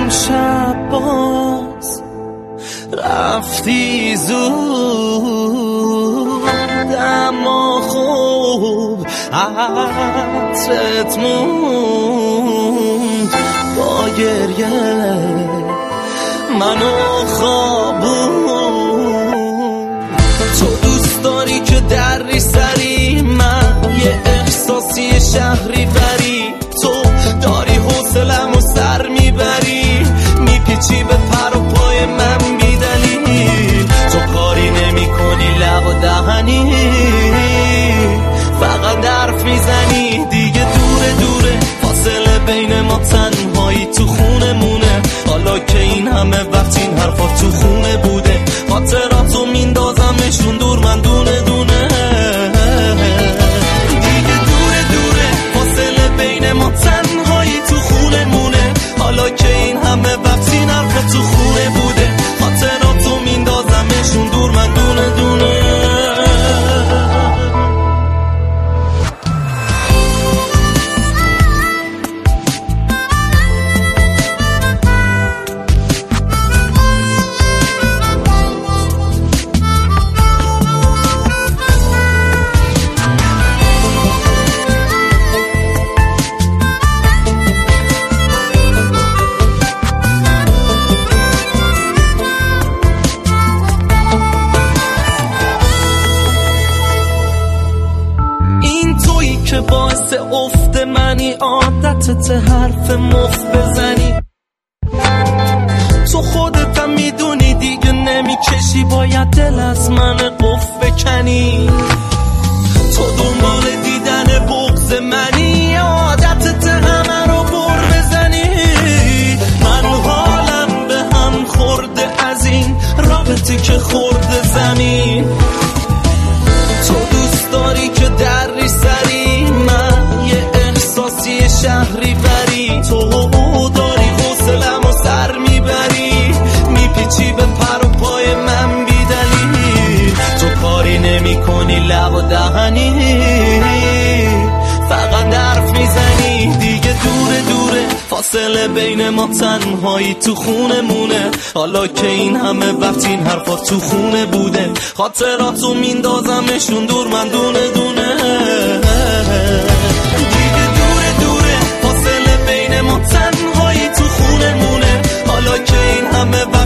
امشب باز رفتی زود، اما خوب عطرت موند با گریه منو خوابون. تو دوست داری که دری سری، من یه احساسی شهری بری، تو داری حوصله‌مو سر میبری، میپیچی به پر و پای من بیدلیل. تو کاری نمی کنی لب و دهنی، فقط حرف میزنی. دیگه دوره دوره فاصله بین ما، تنهایی تو خونه مونه. حالا که این همه وقت این حرفا تو خونه بوده، خاطراتو میندازمشون دور من دونه دونه. دیگه دوره دوره فاصله بین ما، تنهایی تو خونه مونه. حالا که این همه وقت این حرفا تو خونه بوده، خاطراتو میندازمشون دور من دونه دونه. که باعث افت منی، عادتت حرف مفت بزنی. تو خودت هم میدونی دیگه نمیکشی، باید دل از من قفل بکنی. تو دنبال دیدن بغض منی، عادتت همه رو بر بزنی. من حالم به هم خورده از این رابطه که خورده زمین. تو دوست داری که دری سری، من یه احساسی شهری بری، تو داری حوصله‌مو سر میبری، میپیچی به پر و پای من بیدلیل. تو کاری نمی کنی لب و دهنی، فقط حرف میزنی. دیگه دوره دوره فاصله بین ما، تنهایی تو خونه مونه. حالا که این همه وقت این حرفا تو خونه بوده، خاطراتو میندازمشون دور من دونه دونه. دیگه دوره دوره فاصله بین ما، تنهایی تو خونه مونه. حالا که این همه